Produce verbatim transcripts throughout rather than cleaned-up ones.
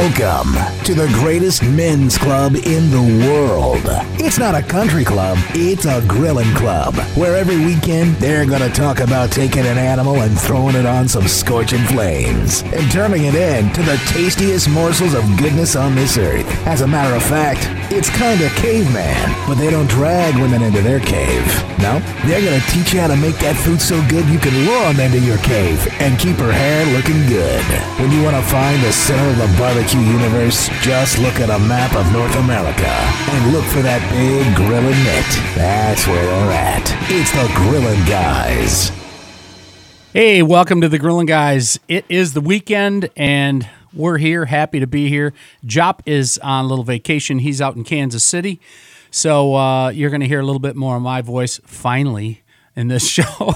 Welcome to the greatest men's club in the world. It's not a country club, it's a grilling club, where every weekend they're going to talk about taking an animal and throwing it on some scorching flames and turning it into the tastiest morsels of goodness on this earth. As a matter of fact, it's kind of caveman, but they don't drag women into their cave. No, they're going to teach you how to make that food so good you can lure them into your cave and keep her hair looking good. When you want to find the center of the barbecue universe, just look at a map of North America and look for that big grilling mitt. That's where they're at. It's the Grillin' Guys. Hey, welcome to the Grillin' Guys. It is the weekend, and we're here, happy to be here. Jop is on a little vacation. He's out in Kansas City, so uh, you're going to hear a little bit more of my voice, finally, in this show.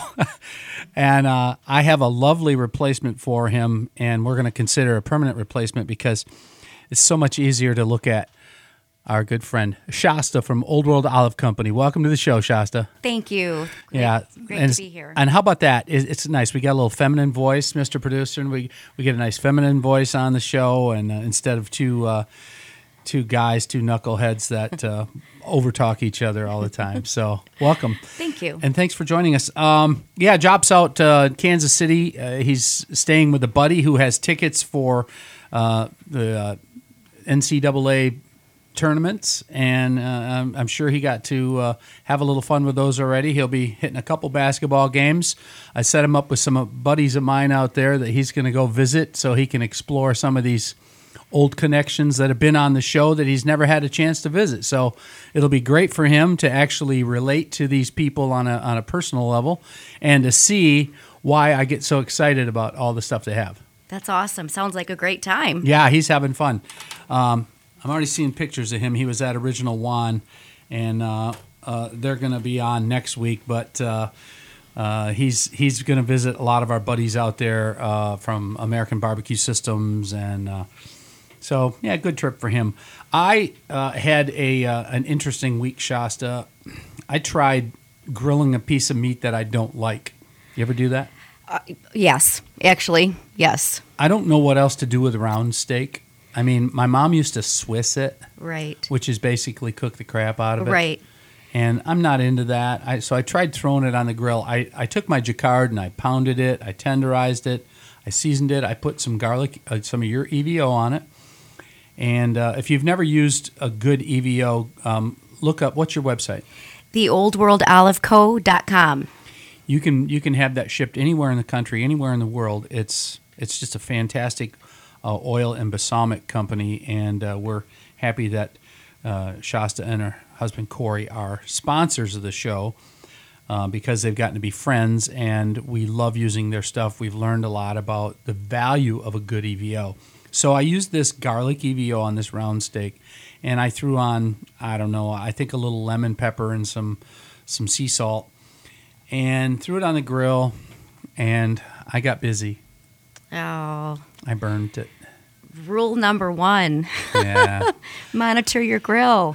And uh, I have a lovely replacement for him, and we're going to consider a permanent replacement because it's so much easier to look at our good friend Shasta from Old World Olive Company. Welcome to the show, Shasta. Thank you. Great, yeah, great and, to be here. And how about that? It's nice. We got a little feminine voice, Mister Producer, and we we get a nice feminine voice on the show, and uh, instead of two uh, two guys, two knuckleheads that uh, overtalk each other all the time. So welcome. Thank you. And thanks for joining us. Um, yeah, Jop's out uh, Kansas City. Uh, he's staying with a buddy who has tickets for uh, the uh, N C double A tournaments, and uh, I'm, I'm sure he got to uh, have a little fun with those already. He'll be hitting a couple basketball games. I set him up with some buddies of mine out there that he's going to go visit so he can explore some of these old connections that have been on the show that he's never had a chance to visit. So it'll be great for him to actually relate to these people on a on a personal level and to see why I get so excited about all the stuff they have. That's awesome. Sounds like a great time. Yeah, he's having fun. Um, I'm already seeing pictures of him. He was at Original Juan, and uh, uh, they're going to be on next week, but uh, uh, he's he's going to visit a lot of our buddies out there uh, from American Barbecue Systems, and uh, so, yeah, good trip for him. I uh, had a uh, an interesting week, Shasta. I tried grilling a piece of meat that I don't like. You ever do that? Uh, yes, actually, yes. I don't know what else to do with round steak. I mean, my mom used to Swiss it, right? Which is basically cook the crap out of it, right? And I'm not into that. I, so I tried throwing it on the grill. I, I took my Jacquard and I pounded it. I tenderized it. I seasoned it. I put some garlic, uh, some of your E V O on it. And uh, if you've never used a good E V O, um, look up, what's your website? the old world olive co dot com. You can you can have that shipped anywhere in the country, anywhere in the world. It's it's just a fantastic uh, oil and balsamic company, and uh, we're happy that uh, Shasta and her husband Corey are sponsors of the show uh, because they've gotten to be friends, and we love using their stuff. We've learned a lot about the value of a good E V O. So I used this garlic E V O on this round steak, and I threw on, I don't know, I think a little lemon pepper and some some sea salt, and threw it on the grill, and I got busy. Oh. I burned it. Rule number one. Yeah. Monitor your grill.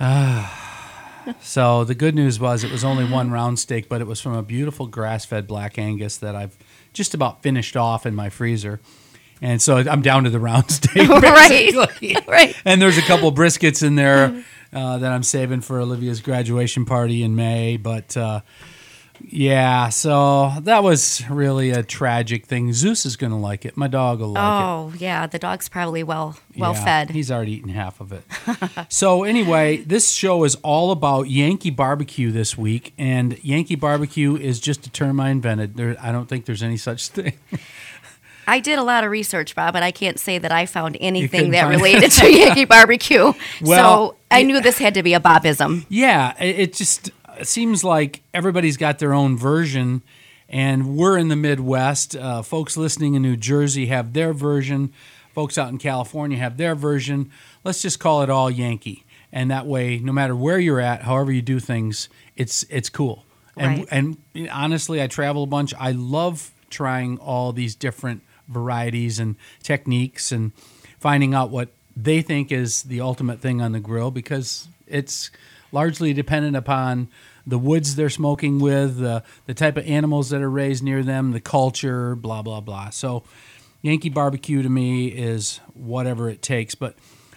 So the good news was it was only one round steak, but it was from a beautiful grass-fed Black Angus that I've just about finished off in my freezer. And so I'm down to the round steak, right, right. And there's a couple briskets in there uh, that I'm saving for Olivia's graduation party in May. But uh, yeah, so that was really a tragic thing. Zeus is going to like it. My dog will like it. Oh, yeah, the dog's probably well well yeah, fed. He's already eaten half of it. So anyway, this show is all about Yankee barbecue this week, and Yankee barbecue is just a term I invented. There, I don't think there's any such thing. I did a lot of research, Bob, and I can't say that I found anything couldn't that find- related to Yankee barbecue. Well, so I knew this had to be a Bobism. Yeah, it, it just seems like everybody's got their own version, and we're in the Midwest. Uh, folks listening in New Jersey have their version. Folks out in California have their version. Let's just call it all Yankee, and that way, no matter where you're at, however you do things, it's it's cool. And Right. and honestly, I travel a bunch. I love trying all these different varieties and techniques and finding out what they think is the ultimate thing on the grill, because it's largely dependent upon the woods they're smoking with, the the type of animals that are raised near them, the culture, blah, blah, blah. So Yankee barbecue to me is whatever it takes. But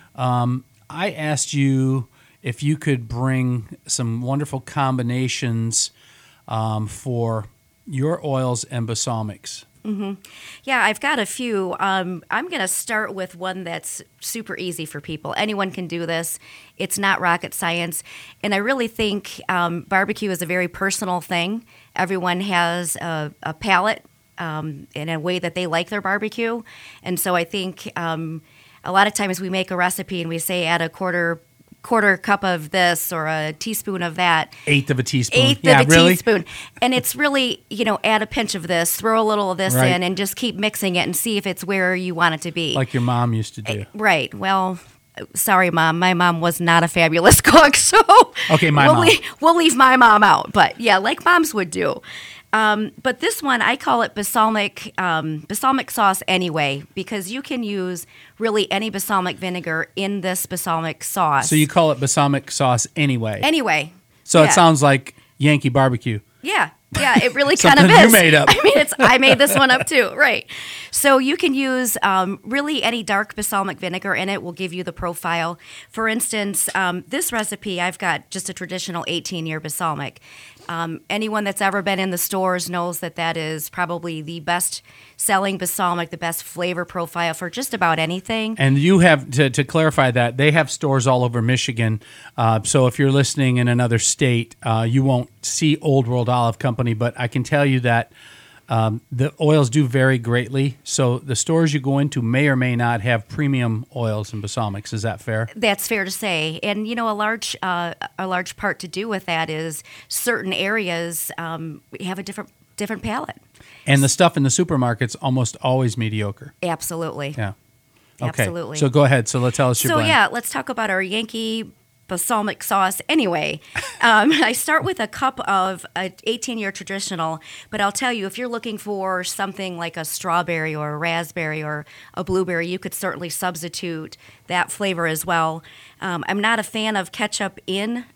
um, I asked you if you could bring some wonderful combinations um, for your oils and balsamics. Mm-hmm. Yeah, I've got a few. Um, I'm going to start with one that's super easy for people. Anyone can do this. It's not rocket science. And I really think um, barbecue is a very personal thing. Everyone has a, a palate um, in a way that they like their barbecue. And so I think um, a lot of times we make a recipe and we say add a quarter quarter cup of this or a teaspoon of that. Eighth of a teaspoon. Eighth yeah, of a really? teaspoon. And it's really, you know, add a pinch of this, throw a little of this Right. in, and just keep mixing it and see if it's where you want it to be. Like your mom used to do. Right. Well, sorry, Mom. My mom was not a fabulous cook, so Okay, my we'll mom. Leave, we'll leave my mom out. But yeah, like moms would do. Um, but this one, I call it balsamic um, balsamic sauce anyway, because you can use really any balsamic vinegar in this balsamic sauce. So you call it balsamic sauce anyway. anyway. so yeah. it sounds like Yankee barbecue. Yeah, yeah, it really kind of Something is. you made up. I mean, it's I made this one up too, right? So you can use um, really any dark balsamic vinegar in it will give you the profile. For instance, um, this recipe I've got just a traditional eighteen-year balsamic. Um, anyone that's ever been in the stores knows that that is probably the best selling balsamic, the best flavor profile for just about anything. And you have, to, to clarify that, they have stores all over Michigan. Uh, so if you're listening in another state, uh, you won't see Old World Olive Company. But I can tell you that um, the oils do vary greatly. So the stores you go into may or may not have premium oils and balsamics. Is that fair? That's fair to say, and you know, a large uh, a large part to do with that is certain areas um, have a different different palate. And the stuff in the supermarket's almost always mediocre. Absolutely. Yeah. Okay. Absolutely. So go ahead. So let's tell us your So blend. yeah, let's talk about our Yankee balsamic sauce anyway. Um, I start with a cup of a eighteen-year traditional, but I'll tell you, if you're looking for something like a strawberry or a raspberry or a blueberry, you could certainly substitute that flavor as well. Um, I'm not a fan of ketchup in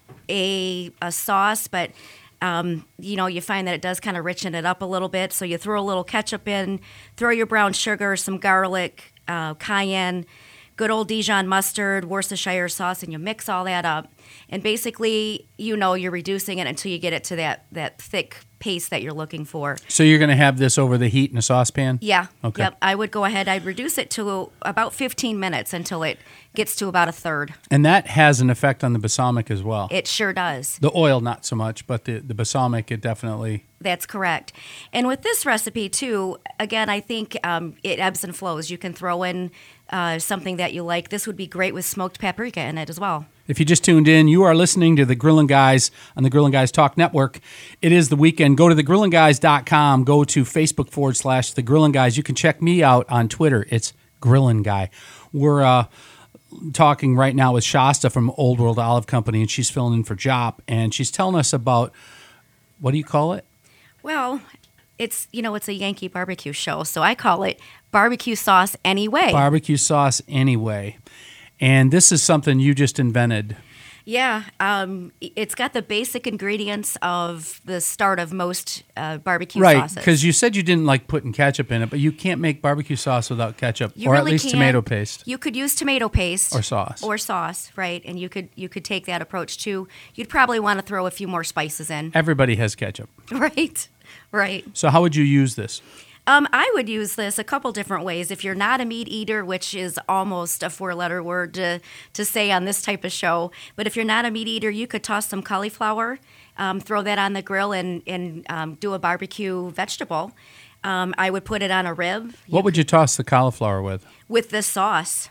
a, a sauce, but Um, you know, you find that it does kind of richen it up a little bit. So you throw a little ketchup in, throw your brown sugar, some garlic, uh, cayenne, good old Dijon mustard, Worcestershire sauce, and you mix all that up. And basically, you know, you're reducing it until you get it to that, that thick paste that you're looking for. So you're going to have this over the heat in a saucepan? Yeah. Okay. Yep. I would go ahead. I'd reduce it to about fifteen minutes until it gets to about a third. And that has an effect on the balsamic as well. It sure does. The oil, not so much, but the, the balsamic, it definitely... That's correct. And with this recipe, too, again, I think um, it ebbs and flows. You can throw in uh, something that you like. This would be great with smoked paprika in it as well. If you just tuned in, you are listening to the Grillin' Guys on the Grillin' Guys Talk Network. It is the weekend. Go to the grillin guys dot com. Go to Facebook forward slash the Grillin' Guys. You can check me out on Twitter. It's Grillin' Guy. We're uh, talking right now with Shasta from Old World Olive Company, and she's filling in for Jop, and she's telling us about, what do you call it? Well, it's, you know, it's a Yankee barbecue show, so I call it barbecue sauce anyway. Barbecue sauce anyway. And this is something you just invented. Yeah, um, it's got the basic ingredients of the start of most uh, barbecue Right, sauces. because you said you didn't like putting ketchup in it, but you can't make barbecue sauce without ketchup, You or really at least can't. tomato paste. You could use tomato paste Or sauce. or sauce, right? And you could you could take that approach too. You'd probably want to throw a few more spices in, Everybody has ketchup. right? Right. So how would you use this? Um, I would use this a couple different ways. If you're not a meat eater, which is almost a four-letter word to, to say on this type of show, but if you're not a meat eater, you could toss some cauliflower, um, throw that on the grill, and, and um, do a barbecue vegetable. Um, I would put it on a rib. What would you toss the cauliflower with? With this sauce.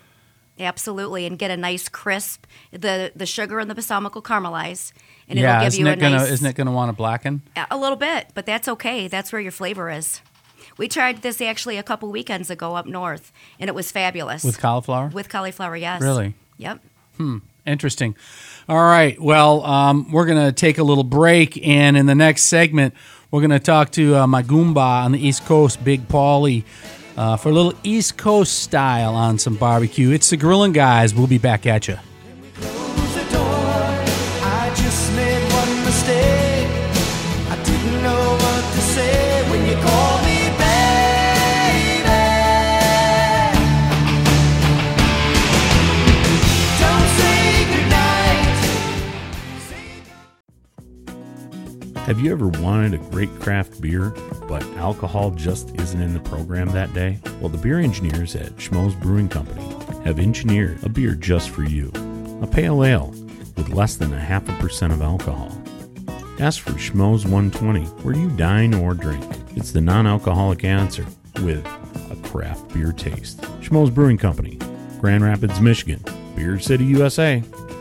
Absolutely, and get a nice crisp. The the sugar and the balsamic will caramelize, and yeah, it'll give isn't you a it gonna nice. isn't it gonna want to blacken? A little bit, but that's okay. That's where your flavor is. We tried this actually a couple weekends ago up north, and it was fabulous. With cauliflower? With cauliflower, yes. Really? Yep. Interesting. All right. Well, um, we're going to take a little break, and in the next segment, we're going to talk to uh, my Goomba on the East Coast, Big Paulie, uh, for a little East Coast style on some barbecue. It's the Grillin' Guys. We'll be back at you. Close the door. I just made one mistake. I didn't know what to say when you called me baby. Have you ever wanted a great craft beer, but alcohol just isn't in the program that day? Well, the beer engineers at Schmoes Brewing Company have engineered a beer just for you. A pale ale with less than a half a percent of alcohol. Ask for Schmoes one twenty where you dine or drink. It's the non-alcoholic answer with a craft beer taste. Schmoes Brewing Company, Grand Rapids, Michigan. Beer City, U S A.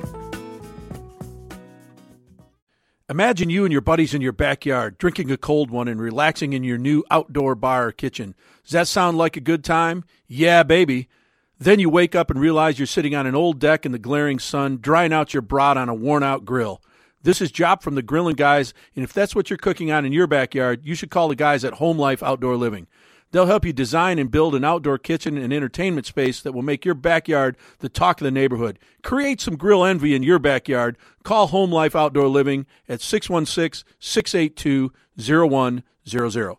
Imagine you and your buddies in your backyard drinking a cold one and relaxing in your new outdoor bar or kitchen. Does that sound like a good time? Yeah, baby. Then you wake up and realize you're sitting on an old deck in the glaring sun, drying out your brat on a worn-out grill. This is Job from the Grillin' Guys, and if that's what you're cooking on in your backyard, you should call the guys at Home Life Outdoor Living. They'll help you design and build an outdoor kitchen and entertainment space that will make your backyard the talk of the neighborhood. Create some grill envy in your backyard. Call Home Life Outdoor Living at six one six, six eight two, zero one zero zero.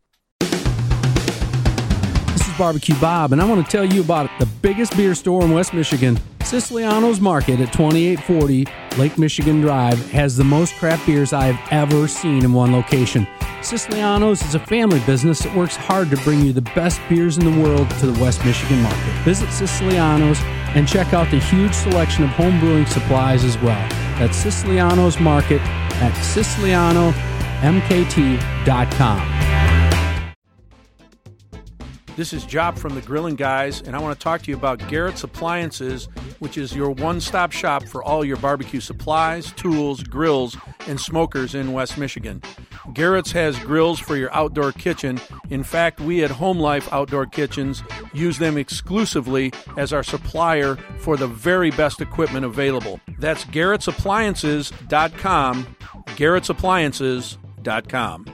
This is Barbecue Bob, and I want to tell you about the biggest beer store in West Michigan. Siciliano's Market at twenty-eight forty Lake Michigan Drive has the most craft beers I have ever seen in one location. Siciliano's is a family business that works hard to bring you the best beers in the world to the West Michigan market. Visit Siciliano's and check out the huge selection of home brewing supplies as well. That's Siciliano's Market at Siciliano M K T dot com. This is Job from the Grillin' Guys, and I want to talk to you about Garrett's Appliances, which is your one-stop shop for all your barbecue supplies, tools, grills, and smokers in West Michigan. Garrett's has grills for your outdoor kitchen. In fact, we at Home Life Outdoor Kitchens use them exclusively as our supplier for the very best equipment available. That's Garrett's Appliances dot com, Garrett's Appliances dot com.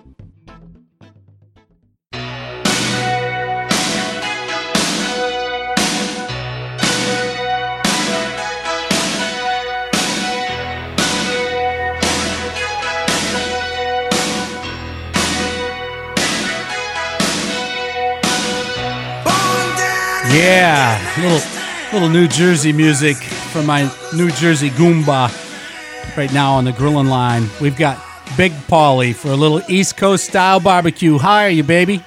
Yeah, little little New Jersey music from my New Jersey Goomba right now on the grilling line. We've got Big Paulie for a little East Coast style barbecue. How are you, baby?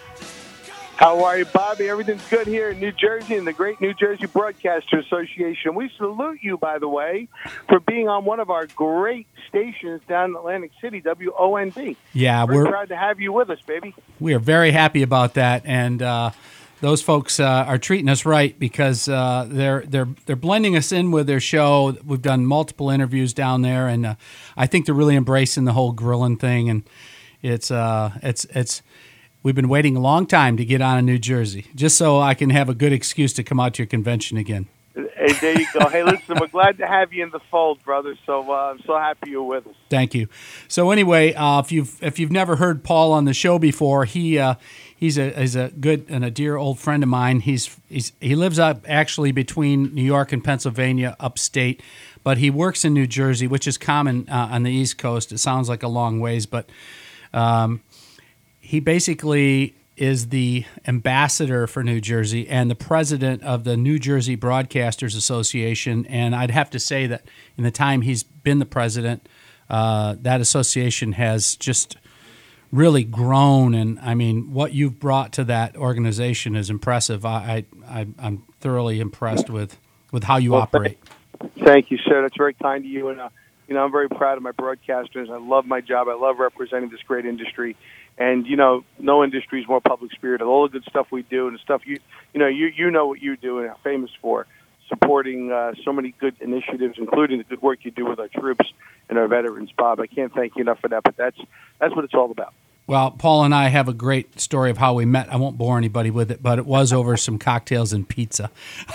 How are you, Bobby? Everything's good here in New Jersey and the Great New Jersey Broadcaster Association. We salute you, by the way, for being on one of our great stations down in Atlantic City, W O N B. Yeah, we're, we're proud to have you with us, baby. We are very happy about that, and uh, those folks uh, are treating us right because uh, they're they're they're blending us in with their show. We've done multiple interviews down there, and uh, I think they're really embracing the whole grilling thing. And it's uh, it's it's we've been waiting a long time to get on in New Jersey, just so I can have a good excuse to come out to your convention again. Hey, there you go. Hey, listen, we're glad to have you in the fold, brother. So uh, I'm so happy you're with us. Thank you. So anyway, uh, if you've if you've never heard Paul on the show before, he uh, he's a is a good and a dear old friend of mine. He's he's he lives up actually between New York and Pennsylvania, upstate, but he works in New Jersey, which is common uh, on the East Coast. It sounds like a long ways, but um, he basically is the ambassador for New Jersey and the president of the New Jersey Broadcasters Association. And I'd have to say that in the time he's been the president, uh, that association has just really grown. And I mean, what you've brought to that organization is impressive. I, I, I'm thoroughly impressed with, with how you well, operate. Thank you, sir. That's very kind of you. And, uh, you know, I'm very proud of my broadcasters. I love my job. I love representing this great industry. And, you know, no industry is more public spirited. All the good stuff we do and the stuff you, you know, you, you know what you do and are famous for, supporting uh, so many good initiatives, including the good work you do with our troops and our veterans, Bob. I can't thank you enough for that, but that's that's what it's all about. Well, Paul and I have a great story of how we met. I won't bore anybody with it, but it was over some cocktails and pizza.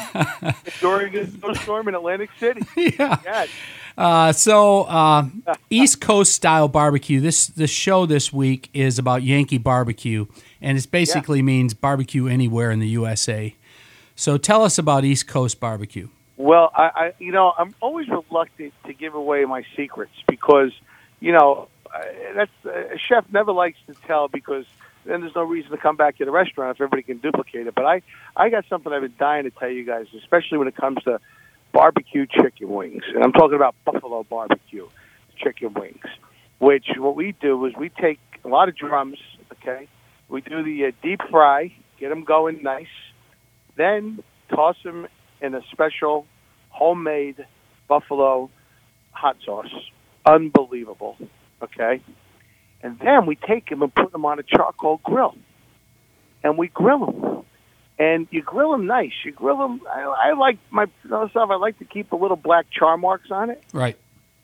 During a snowstorm in Atlantic City. Yeah. Yes. Uh, so, uh, East Coast style barbecue. This the show this week is about Yankee barbecue, and it basically yeah. means barbecue anywhere in the U S A. So, tell us about East Coast barbecue. Well, I, I you know, I'm always reluctant to give away my secrets because, you know, that's a chef never likes to tell because then there's no reason to come back to the restaurant if everybody can duplicate it. But I, I got something I've been dying to tell you guys, especially when it comes to barbecue chicken wings. And I'm talking about Buffalo barbecue chicken wings. which what we do is we take a lot of drums, okay? We do the uh, deep fry, get them going nice, then toss them in a special homemade buffalo hot sauce. Unbelievable, okay? And then we take them and put them on a charcoal grill, and we grill them. And you grill them nice. You grill them. I, I like myself. I like to keep a little black char marks on it, Right.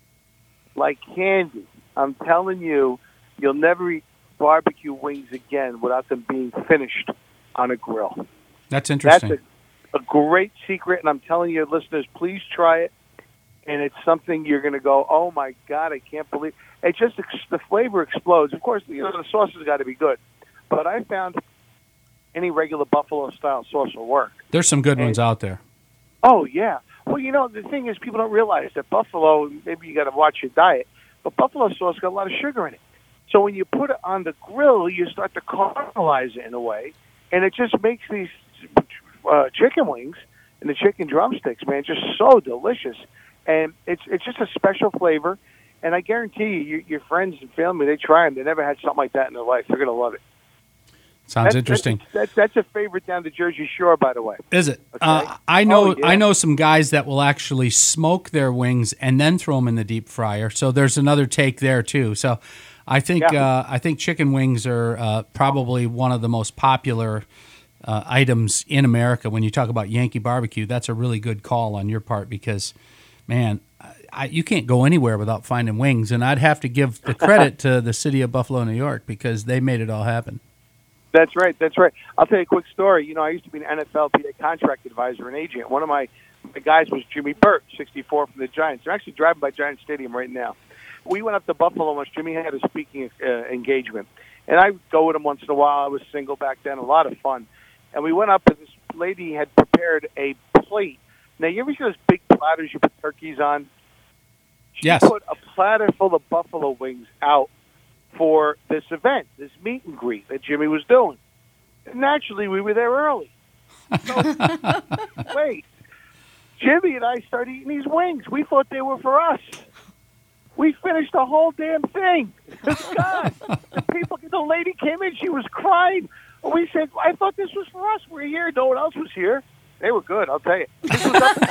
like candy. I'm telling you, you'll never eat barbecue wings again without them being finished on a grill. That's interesting. That's a, a great secret, and I'm telling you, listeners, please try it. And it's something you're going to go, oh my God, I can't believe it. Just ex- the flavor explodes. Of course, you know the sauce has got to be good, but I found any regular buffalo style sauce will work. There's some good And- ones out there. Oh yeah. Well, you know the thing is, people don't realize that buffalo. Maybe you got to watch your diet, but buffalo sauce got a lot of sugar in it. So when you put it on the grill, you start to caramelize it in a way, and it just makes these uh, chicken wings and the chicken drumsticks, man, just so delicious. And it's it's just a special flavor. And I guarantee you, your, your friends and family, they try them. They never had something like that in their life. They're going to love it. Sounds That's, interesting. That's, that's, that's a favorite down the Jersey Shore, by the way. Is it? Okay. Uh, I know. Oh, yeah. I know some guys that will actually smoke their wings and then throw them in the deep fryer. So there's another take there too. So I think Yeah. uh, I think chicken wings are uh, probably one of the most popular uh, items in America. When you talk about Yankee barbecue, that's a really good call on your part because, man, I, you can't go anywhere without finding wings. And I'd have to give the credit to the city of Buffalo, New York, because they made it all happen. That's right. That's right. I'll tell you a quick story. You know, I used to be an N F L P A contract advisor and agent. One of my, my guys was Jimmy Burt, sixty-four from the Giants. They're actually driving by Giant Stadium right now. We went up to Buffalo once. Jimmy had a speaking uh, engagement. And I would go with him once in a while. I was single back then, a lot of fun. And we went up, and this lady had prepared a plate. Now, you ever see those big platters you put turkeys on? She Yes. put a platter full of buffalo wings out for this event, this meet and greet that Jimmy was doing. And naturally, we were there early. So, wait. Jimmy and I started eating these wings. We thought they were for us. We finished the whole damn thing. God, the people, the lady came in. She was crying. We said, I thought this was for us. We're here. No one else was here. They were good, I'll tell you. This was up in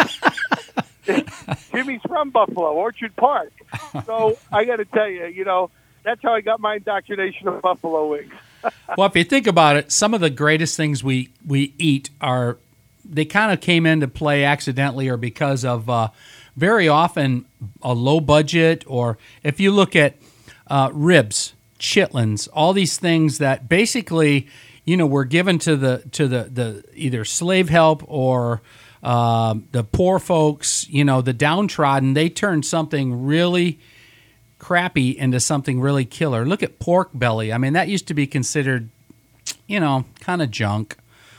Buffalo. Jimmy's from Buffalo, Orchard Park. So I got to tell you, you know, that's how I got my indoctrination of buffalo wings. Well, if you think about it, some of the greatest things we, we eat are, they kind of came into play accidentally or because of uh, very often a low budget, or if you look at uh, ribs, chitlins, all these things that basically, you know, were given to the to the, the either slave help or um, the poor folks, you know, the downtrodden. They turned something really crappy into something really killer. Look at pork belly. I mean, that used to be considered, you know, kind of junk.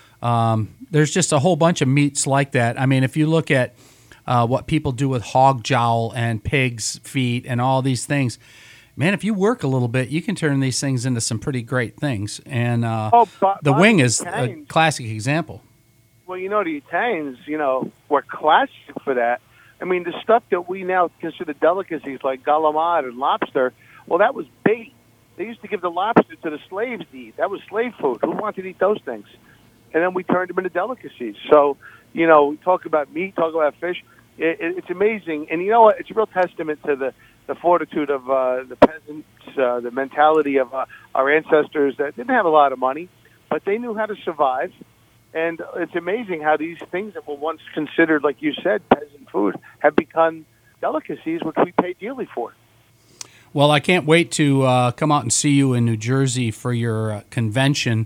Um, there's just a whole bunch of meats like that. I mean, if you look at uh, what people do with hog jowl and pig's feet and all these things, man, if you work a little bit, you can turn these things into some pretty great things. And uh, Oh, Bo- the Bobby, wing is a Italians- classic example. Well, you know, the Italians, you know, were classic for that. I mean, the stuff that we now consider delicacies like galamad and lobster, well, that was bait. They used to give the lobster to the slaves to eat. That was slave food. Who wanted to eat those things? And then we turned them into delicacies. So, you know, we talk about meat, talk about fish. It, it, it's amazing. And you know what? It's a real testament to the, the fortitude of uh, the peasants, uh, the mentality of uh, our ancestors that didn't have a lot of money, but they knew how to survive. And it's amazing how these things that were once considered, like you said, peasant food, have become delicacies, which we pay dearly for. Well, I can't wait to uh, come out and see you in New Jersey for your uh, convention.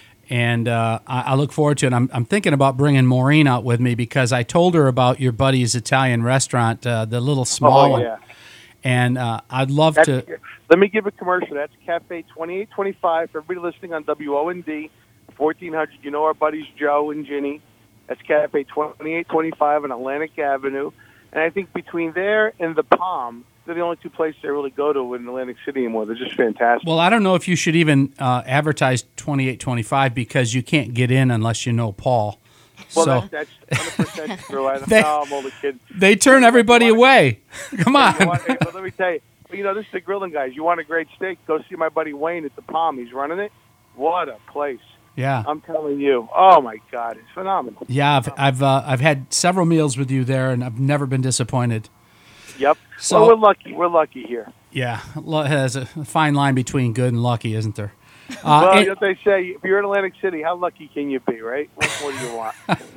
And uh, I, I look forward to it. I'm, I'm thinking about bringing Maureen out with me because I told her about your buddy's Italian restaurant, uh, the little small Oh, one. yeah. And uh, I'd love That's, to. let me give a commercial. That's Cafe twenty-eight twenty-five. For everybody listening on W O N D, fourteen hundred, you know our buddies Joe and Ginny. That's Cafe twenty-eight twenty-five on Atlantic Avenue. And I think between there and the Palm, they're the only two places I really go to in Atlantic City anymore. They're just fantastic. Well, I don't know if you should even uh, advertise twenty-eight twenty-five because you can't get in unless you know Paul. Well, so that's, that's one hundred percent true. I They- know I'm only kidding. they turn everybody away. Come You know on. what? Hey, but let me tell you, you know, this is the Grilling Guys. You want a great steak? Go see my buddy Wayne at the Palm. He's running it. What a place! Yeah, I'm telling you. Oh my God, it's phenomenal. Yeah, I've I've uh, I've had several meals with you there, and I've never been disappointed. Yep. So well, we're lucky. We're lucky here. Yeah, there's a fine line between good and lucky, isn't there? Uh, well, and, you know what they say, if you're in Atlantic City, how lucky can you be, right? What more do you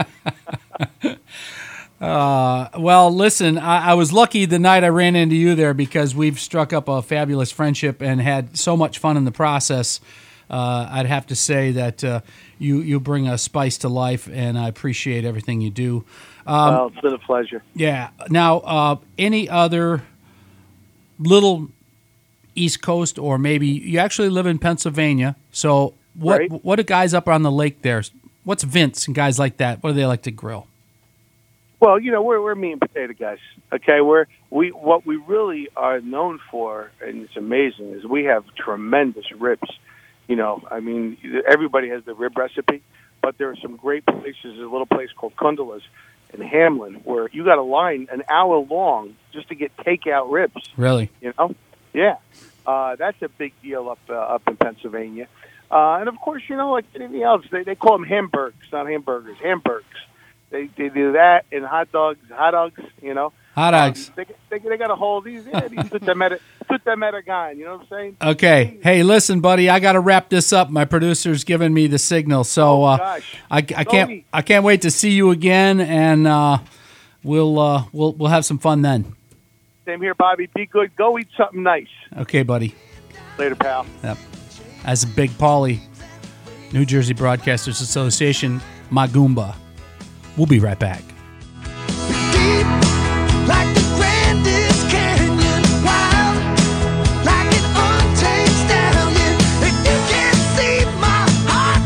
want? uh, well, listen, I, I was lucky the night I ran into you there because we've struck up a fabulous friendship and had so much fun in the process. Uh, I'd have to say that uh, you you bring a spice to life, and I appreciate everything you do. Um, well, it's been a pleasure. Yeah. Now, uh, any other little East Coast, or maybe you actually live in Pennsylvania. So what Right. what do guys up on the lake there? What's Vince and guys like that? What do they like to grill? Well, you know, we're we're meat and potato guys. Okay, we're we what we really are known for, and it's amazing, is we have tremendous ribs. You know, I mean, everybody has the rib recipe, but there are some great places. There's a little place called Kundala's in Hamlin where you got a line an hour long just to get takeout ribs. Really? You know, yeah, uh, that's a big deal up uh, up in Pennsylvania. Uh, and of course, you know, like anything else, they they call them hamburgers, not hamburgers, hamburgers. They they do that and hot dogs, hot dogs. You know, Hot dogs. Um, they, they they got to hold these. Yeah, these put them at a put them at a guy. You know what I'm saying? Okay. Hey, listen, buddy, I got to wrap this up. My producer's giving me the signal, so uh, Gosh, I, I can't Tony. I can't wait to see you again, and uh, we'll uh, we'll we'll have some fun then. Same here, Bobby. Be good. Go eat something nice. Okay, buddy. Later, pal. Yep. As a Big Paulie, New Jersey Broadcasters Association, Magumba. We'll be right back. Deep like the grandest canyon, wild like an untamed stallion. If you can't see my heart,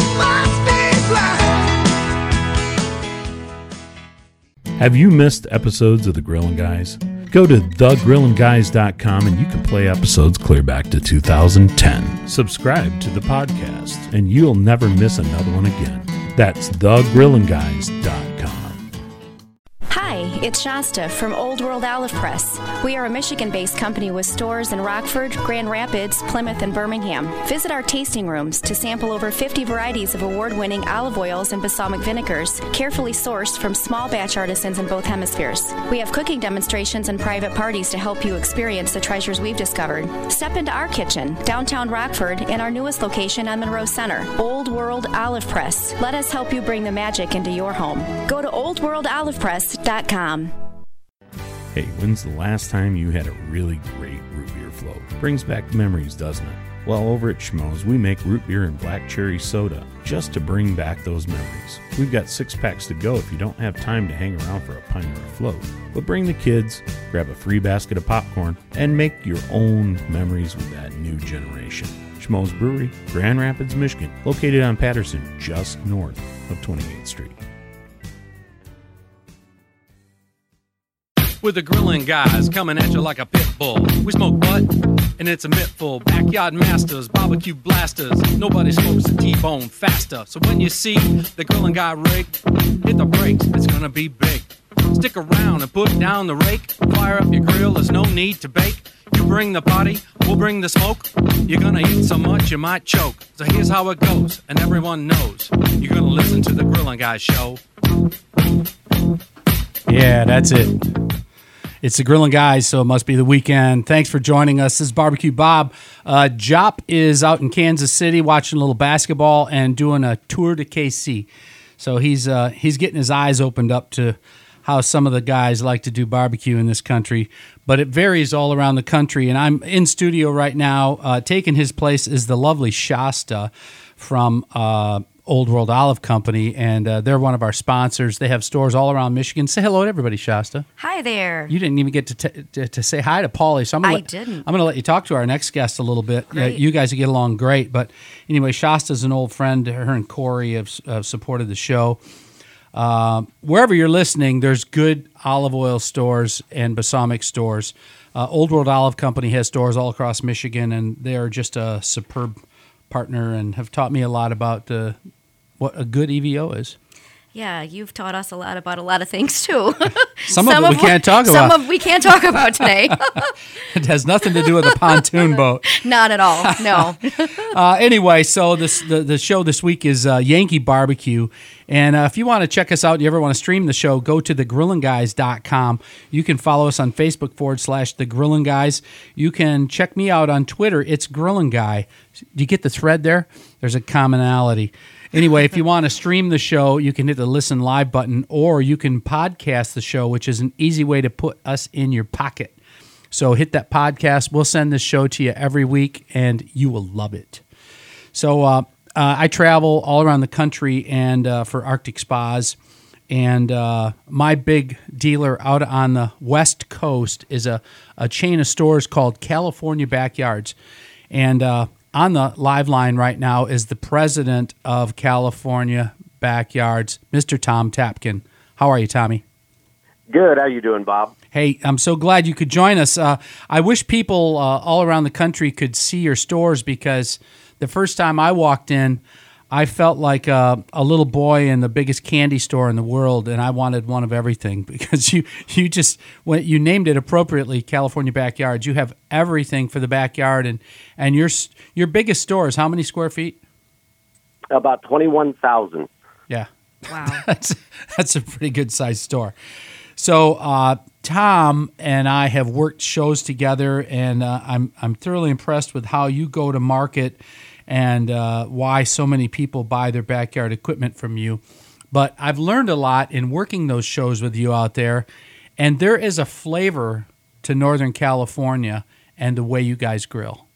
you must be blind. Have you missed episodes of The Grillin' Guys? Go to the grillin guys dot com and you can play episodes clear back to two thousand ten. Subscribe to the podcast and you'll never miss another one again. That's the grillin guys dot com. Hi, it's Shasta from Old World Olive Press. We are a Michigan-based company with stores in Rockford, Grand Rapids, Plymouth, and Birmingham. Visit our tasting rooms to sample over fifty varieties of award-winning olive oils and balsamic vinegars, carefully sourced from small batch artisans in both hemispheres. We have cooking demonstrations and private parties to help you experience the treasures we've discovered. Step into our kitchen, downtown Rockford, and our newest location on Monroe Center, Old World Olive Press. Let us help you bring the magic into your home. Go to old world olive press dot com. Hey, when's the last time you had a really great root beer float? Brings back memories, doesn't it? Well, over at Schmoes, we make root beer and black cherry soda just to bring back those memories. We've got six packs to go if you don't have time to hang around for a pint or a float. But bring the kids, grab a free basket of popcorn, and make your own memories with that new generation. Schmoes Brewery, Grand Rapids, Michigan, located on Patterson, just north of twenty-eighth Street. With the grilling guys coming at you like a pit bull. We smoke butt, and it's a mittful. Backyard masters, barbecue blasters. Nobody smokes a T-bone faster. So when you see the grilling guy rig, hit the brakes, it's gonna be big. Stick around and put down the rake. Fire up your grill, there's no need to bake. You bring the party, we'll bring the smoke. You're gonna eat so much you might choke. So here's how it goes, and everyone knows. You're gonna listen to the Grilling Guy show. Yeah, that's it. It's the Grilling Guys, so it must be the weekend. Thanks for joining us. This is Barbecue Bob. Uh, Jop is out in Kansas City watching a little basketball and doing a tour to K C. So he's uh, he's getting his eyes opened up to how some of the guys like to do barbecue in this country. But it varies all around the country. And I'm in studio right now. Uh, taking his place is the lovely Shasta from uh, Old World Olive Company, and uh, they're one of our sponsors. They have stores all around Michigan. Say hello to everybody, Shasta. Hi there. You didn't even get to t- to, to say hi to Paulie, so I'm gonna I let, didn't. I'm going to let you talk to our next guest a little bit. Uh, Great. you guys get along great, but anyway, Shasta's an old friend. Her and Corey have, have supported the show. Uh, wherever you're listening, there's good olive oil stores and balsamic stores. Uh, Old World Olive Company has stores all across Michigan, and they are just a superb partner and have taught me a lot about uh, what a good E V O is. Yeah, you've taught us a lot about a lot of things too. Some, some of it we can't talk some about. Some of we can't talk about today. It has nothing to do with a pontoon boat. Not at all. No. uh, anyway, so this the, the show this week is uh, Yankee Barbecue. And uh, if you want to check us out, you ever want to stream the show, go to the grillin guys dot com. You can follow us on Facebook forward slash The Grillin' Guys. You can check me out on Twitter. It's Grillin' Guy. Do you get the thread there? There's a commonality. Anyway, if you want to stream the show, you can hit the listen live button, or you can podcast the show, which is an easy way to put us in your pocket. So hit that podcast. We'll send this show to you every week, and you will love it. So uh, uh, I travel all around the country and uh, for Arctic Spas, and uh, my big dealer out on the West Coast is a, a chain of stores called California Backyards. And uh, on the live line right now is the president of California Backyards, Mister Tom Tapkin. How are you, Tommy? Good. How you doing, Bob? Hey, I'm so glad you could join us. Uh, I wish people uh, all around the country could see your stores, because the first time I walked in, I felt like a, a little boy in the biggest candy store in the world, and I wanted one of everything, because you you just when you named it appropriately, California Backyards. You have everything for the backyard, and and your your biggest store is how many square feet? About twenty-one thousand. Yeah, wow, that's that's a pretty good sized store. So uh, Tom and I have worked shows together, and uh, I'm I'm thoroughly impressed with how you go to market, and uh, why so many people buy their backyard equipment from you. But I've learned a lot in working those shows with you out there, and there is a flavor to Northern California and the way you guys grill.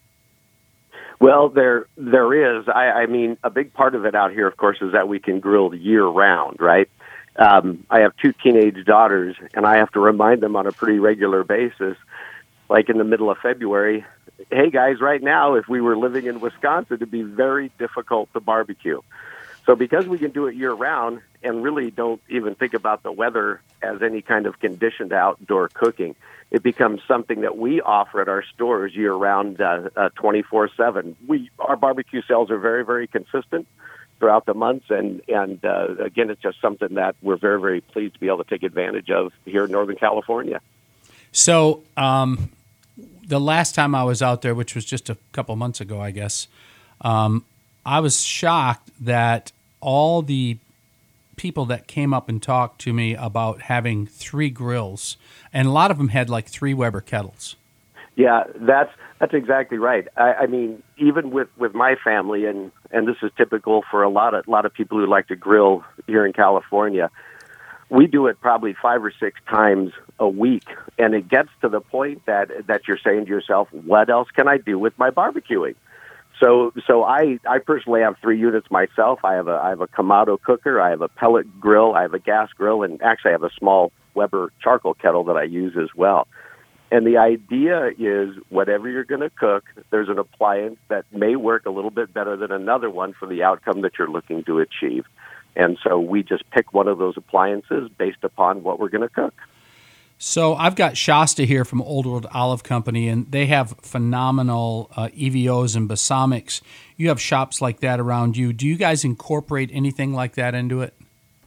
Well, there there is. I, I mean, a big part of it out here, of course, is that we can grill year-round, right? Um, I have two teenage daughters, and I have to remind them on a pretty regular basis, like in the middle of February, hey, guys, right now, if we were living in Wisconsin, it'd be very difficult to barbecue. So because we can do it year-round and really don't even think about the weather as any kind of conditioned outdoor cooking, it becomes something that we offer at our stores year-round, uh, uh, twenty-four seven. We Our barbecue sales are very, very consistent throughout the months, and, and uh, again, it's just something that we're very, very pleased to be able to take advantage of here in Northern California. So um, the last time I was out there, which was just a couple months ago, I guess, um, I was shocked that all the people that came up and talked to me about having three grills, and a lot of them had like three Weber kettles. Yeah, that's that's exactly right. I, I mean, even with, with my family, and, and this is typical for a lot of lot of people who like to grill here in California, we do it probably five or six times a week, and it gets to the point that, that you're saying to yourself, what else can I do with my barbecuing? So so I, I personally have three units myself. I have a I have a Kamado cooker, I have a pellet grill, I have a gas grill, and actually I have a small Weber charcoal kettle that I use as well. And the idea is whatever you're going to cook, there's an appliance that may work a little bit better than another one for the outcome that you're looking to achieve. And so we just pick one of those appliances based upon what we're going to cook. So I've got Shasta here from Old World Olive Company, and they have phenomenal uh, E V Os and balsamics. You have shops like that around you. Do you guys incorporate anything like that into it?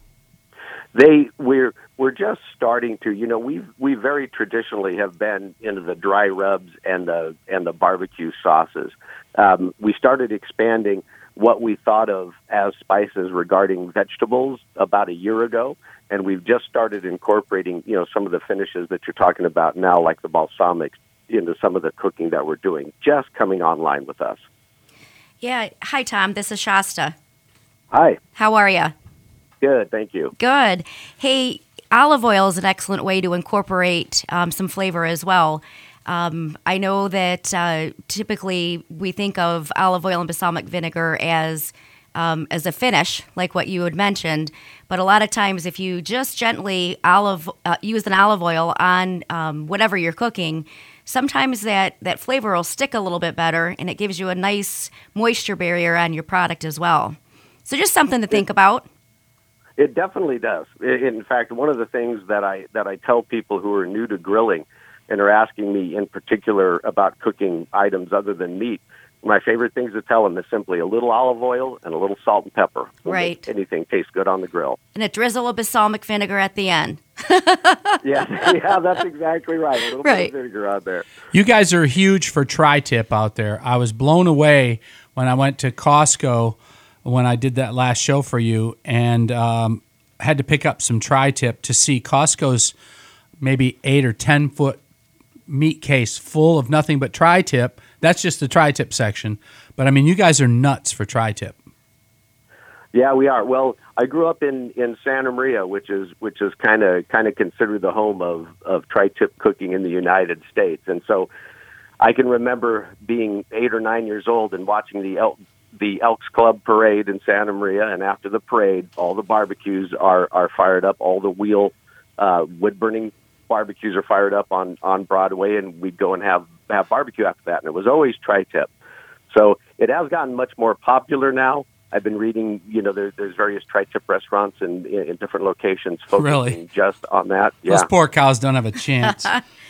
They we're we're just starting to. You know, we we very traditionally have been into the dry rubs and the and the barbecue sauces. Um, we started expanding what we thought of as spices regarding vegetables about a year ago, and we've just started incorporating, you know, some of the finishes that you're talking about now, like the balsamics, into some of the cooking that we're doing, just coming online with us. Yeah. Hi, Tom. This is Shasta. Hi. How are you? Good, thank you. Good. Hey, olive oil is an excellent way to incorporate um, some flavor as well. Um, I know that uh, typically we think of olive oil and balsamic vinegar as um, as a finish, like what you had mentioned. But a lot of times, if you just gently olive uh, use an olive oil on um, whatever you're cooking, sometimes that, that flavor will stick a little bit better, and it gives you a nice moisture barrier on your product as well. So just something to think about. It definitely does. In fact, one of the things that I that I tell people who are new to grilling and are asking me in particular about cooking items other than meat, my favorite things to tell them is simply a little olive oil and a little salt and pepper. Will Right. make anything tastes good on the grill. And a drizzle of balsamic vinegar at the end. Yeah, yeah, that's exactly right. A little Right. bit of vinegar on there. You guys are huge for tri-tip out there. I was blown away when I went to Costco when I did that last show for you, and um, had to pick up some tri-tip to see Costco's maybe eight or ten foot meat case full of nothing but tri-tip. That's just the tri-tip section. But I mean, you guys are nuts for tri-tip. Yeah, we are. Well, I grew up in, in Santa Maria, which is which is kind of kind of considered the home of, of tri-tip cooking in the United States, and so I can remember being eight or nine years old and watching the El- the Elks Club parade in Santa Maria, and after the parade, all the barbecues are, are fired up, all the wheel uh, wood burning barbecues are fired up on, on Broadway, and we'd go and have have barbecue after that, and it was always tri-tip. So it has gotten much more popular now. I've been reading, you know, there, there's various tri-tip restaurants in, in, in different locations focusing Really? just on that. Yeah. Those poor cows don't have a chance.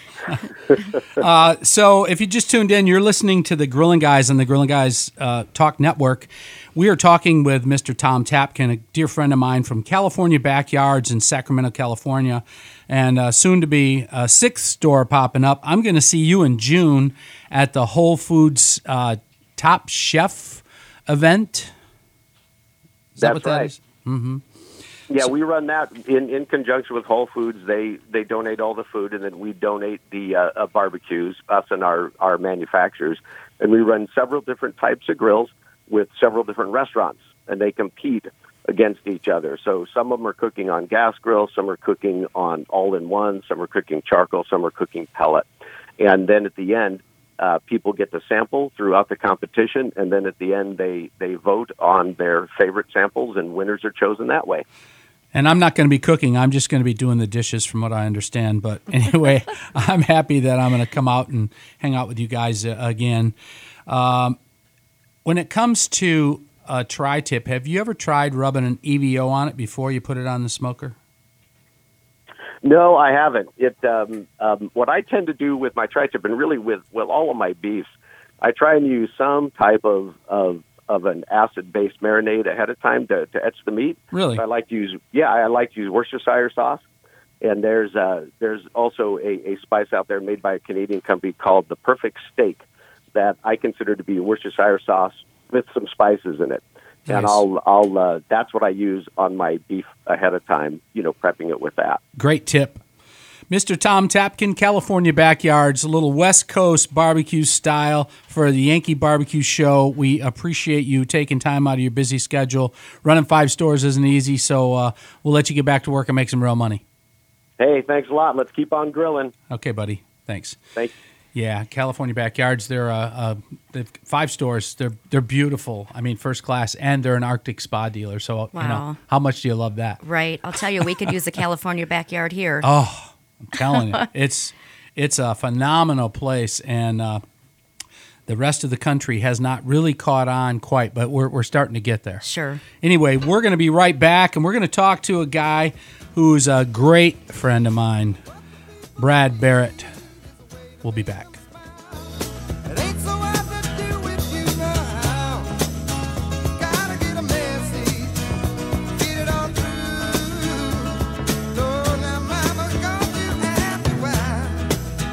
uh, so if you just tuned in, you're listening to the Grilling Guys on the Grilling Guys uh, Talk Network. We are talking with Mister Tom Tapkin, a dear friend of mine from California Backyards in Sacramento, California, and uh, soon to be a sixth store popping up. I'm going to see you in June at the Whole Foods uh, Top Chef event. Is that That's what that right. is? Mm-hmm. Yeah, we run that in, in conjunction with Whole Foods. They they donate all the food, and then we donate the uh, uh, barbecues, us and our, our manufacturers. And we run several different types of grills with several different restaurants, and they compete against each other. So some of them are cooking on gas grills, some are cooking on all-in-one, some are cooking charcoal, some are cooking pellet. And then at the end, Uh, people get to sample throughout the competition, and then at the end they, they vote on their favorite samples, and winners are chosen that way. And I'm not going to be cooking. I'm just going to be doing the dishes from what I understand. But anyway, I'm happy that I'm going to come out and hang out with you guys uh, again. Um, when it comes to a tri-tip, have you ever tried rubbing an E V O on it before you put it on the smoker? No, I haven't. It um, um, what I tend to do with my tri-tip, and really with, with all of my beefs, I try and use some type of of, of an acid-based marinade ahead of time to, to etch the meat. Really? I like to use yeah, I like to use Worcestershire sauce, and there's uh, there's also a, a spice out there made by a Canadian company called the Perfect Steak that I consider to be Worcestershire sauce with some spices in it. And Nice. I'll, I'll, uh, that's what I use on my beef ahead of time, you know, prepping it with that. Great tip. Mister Tom Tapkin, California Backyards, a little West Coast barbecue style for the Yankee Barbecue Show. We appreciate you taking time out of your busy schedule. Running five stores isn't easy, so uh, we'll let you get back to work and make some real money. Hey, thanks a lot. Let's keep on grilling. Okay, buddy. Thanks. Thanks. Yeah, California Backyards. They're uh, uh, they've five stores. They're they're beautiful. I mean, first class, and they're an Arctic spa dealer. So you know, Wow. how much do you love that? Right. I'll tell you, we could use a California backyard here. Oh, I'm telling you, it's it's a phenomenal place, and uh, the rest of the country has not really caught on quite, but we're we're starting to get there. Sure. Anyway, we're going to be right back, and we're going to talk to a guy who's a great friend of mine, Brad Barrett. We'll be back. It ain't so hard to do with you now. Gotta get a message, get it all through. Lord, now mama got you happy wife.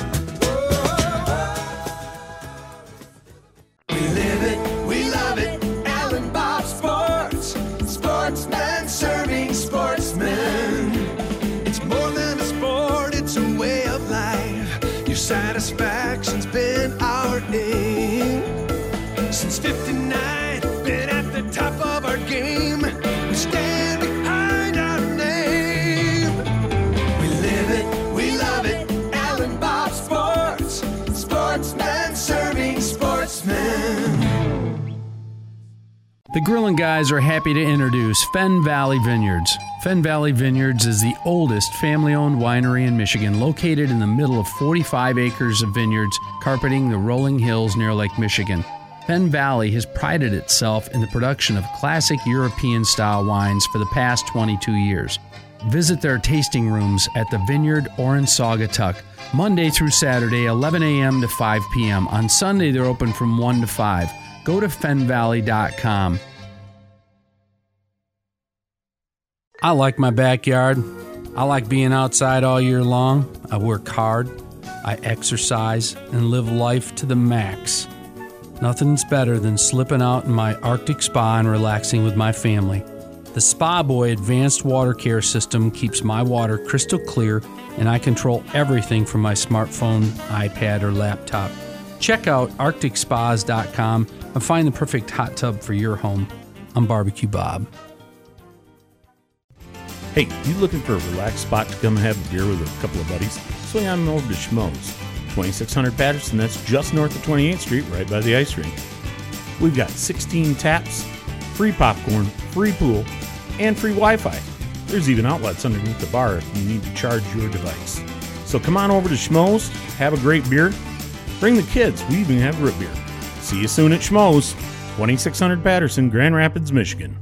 We live it, we love it. Alan Bob Sports, sportsman serving sportsmen. It's more than a sport, it's a way of life. Your satisfaction's been our aim. Since fifty-nine, been at the top of our game. We stand behind our name. We live it, we love it. Alan Bob Sports, sportsman serving sportsmen. The Grillin' Guys are happy to introduce Fen Valley Vineyards. Fen Valley Vineyards is the oldest family-owned winery in Michigan, located in the middle of forty-five acres of vineyards carpeting the rolling hills near Lake Michigan. Fen Valley has prided itself in the production of classic European-style wines for the past twenty-two years. Visit their tasting rooms at the Vineyard or in Saugatuck, Monday through Saturday, eleven a.m. to five p.m. On Sunday, they're open from one to five. go to fen valley dot com. I like my backyard. I like being outside all year long. I work hard. I exercise and live life to the max. Nothing's better than slipping out in my Arctic spa and relaxing with my family. The Spa Boy Advanced Water Care System keeps my water crystal clear, and I control everything from my smartphone, iPad, or laptop. Check out arctic spas dot com and find the perfect hot tub for your home. I'm Barbecue Bob. Hey, you looking for a relaxed spot to come have a beer with a couple of buddies? Swing on over to Schmoes, twenty-six hundred Patterson. That's just north of twenty-eighth Street, right by the ice rink. We've got sixteen taps, free popcorn, free pool, and free Wi-Fi. There's even outlets underneath the bar if you need to charge your device. So come on over to Schmoes, have a great beer. Bring the kids. We even have root beer. See you soon at Schmoes, twenty-six hundred Patterson, Grand Rapids, Michigan.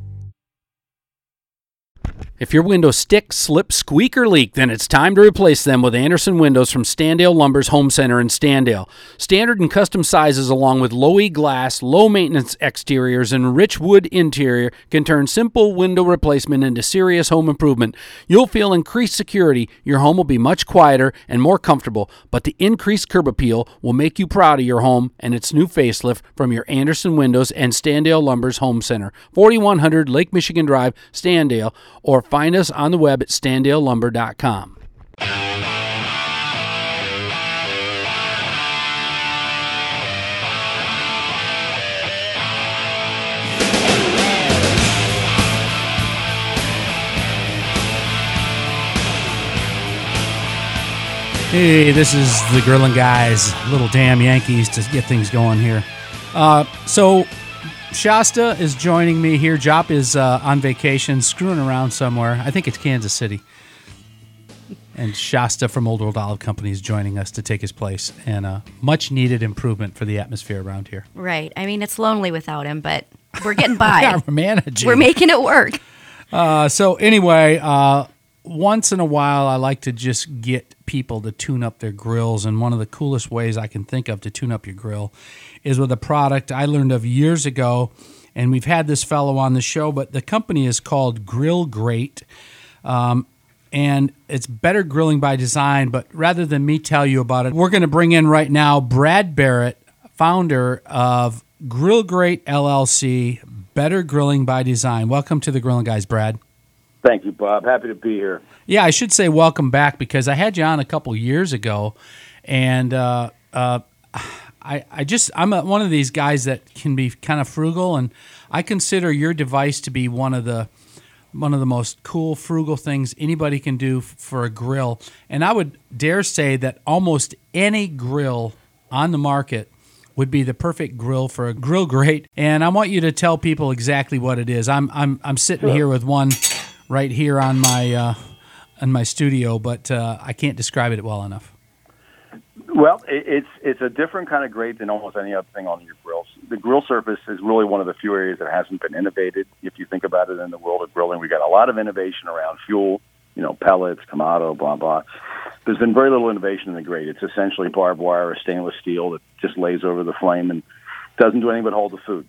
If your windows stick, slip, squeak, or leak, then it's time to replace them with Anderson Windows from Standale Lumber's Home Center in Standale. Standard and custom sizes along with low-E glass, low-maintenance exteriors, and rich wood interior can turn simple window replacement into serious home improvement. You'll feel increased security, your home will be much quieter and more comfortable, but the increased curb appeal will make you proud of your home and its new facelift from your Anderson Windows and Standale Lumber's Home Center, forty-one hundred Lake Michigan Drive, Standale, or find us on the web at standale lumber dot com. Hey, this is the Grilling Guys, little damn Yankees to get things going here. Uh, so... Shasta is joining me here. Jop is uh, on vacation, screwing around somewhere. I think it's Kansas City. And Shasta from Old World Olive Company is joining us to take his place. And a much needed improvement for the atmosphere around here. Right. I mean, it's lonely without him, but we're getting by. Yeah, we're managing. We're making it work. Uh, so anyway, uh, once in a while, I like to just get people to tune up their grills. And one of the coolest ways I can think of to tune up your grill is with a product I learned of years ago, and we've had this fellow on the show, but the company is called Grill Great, um, and it's better grilling by design, but rather than me tell you about it, we're going to bring in right now Brad Barrett, founder of Grill Great L L C, Better Grilling by Design. Welcome to the Grilling Guys, Brad. Thank you, Bob. Happy to be here. Yeah, I should say welcome back because I had you on a couple years ago, and uh, uh, I, I just I'm a, one of these guys that can be kind of frugal, and I consider your device to be one of the one of the most cool frugal things anybody can do f- for a grill. And I would dare say that almost any grill on the market would be the perfect grill for a Grill Great. And I want you to tell people exactly what it is. I'm I'm I'm sitting Sure. here with one right here on my uh, in my studio, but uh, I can't describe it well enough. Well, it, it's it's a different kind of grate than almost any other thing on your grills. The grill surface is really one of the few areas that hasn't been innovated. If you think about it in the world of grilling, we got a lot of innovation around fuel, you know, pellets, Kamado, blah, blah. There's been very little innovation in the grate. It's essentially barbed wire or stainless steel that just lays over the flame and doesn't do anything but hold the food.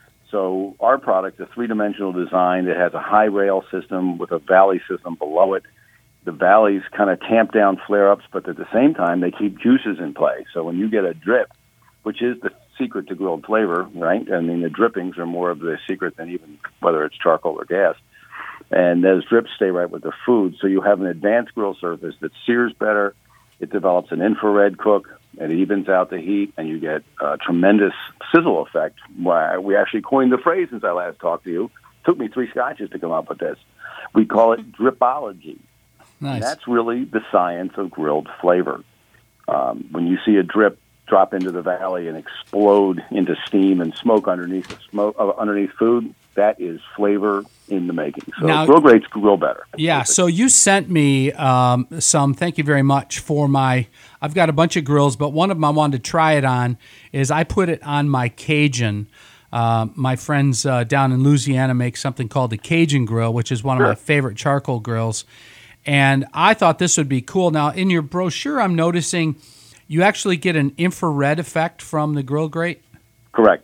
So our product, a three-dimensional design that has a high rail system with a valley system below it. The valleys kind of tamp down flare-ups, but at the same time, they keep juices in play. So when you get a drip, which is the secret to grilled flavor, right? I mean, the drippings are more of the secret than even whether it's charcoal or gas. And those drips stay right with the food. So you have an advanced grill surface that sears better. It develops an infrared cook. It evens out the heat, and you get a tremendous sizzle effect. Why we actually coined the phrase since I last talked to you. It took me three scotches to come up with this. We call it dripology. Nice. And that's really the science of grilled flavor. Um, when you see a drip drop into the valley and explode into steam and smoke underneath the smoke uh, underneath food, that is flavor in the making. So Now- Grill Great's grill better. Yeah, so you sent me um, some, thank you very much for my, I've got a bunch of grills, but one of them I wanted to try it on is I put it on my Cajun. Uh, my friends uh, down in Louisiana make something called the Cajun grill, which is one of Sure. my favorite charcoal grills. And I thought this would be cool. Now, in your brochure, I'm noticing you actually get an infrared effect from the Grill Grate. Correct.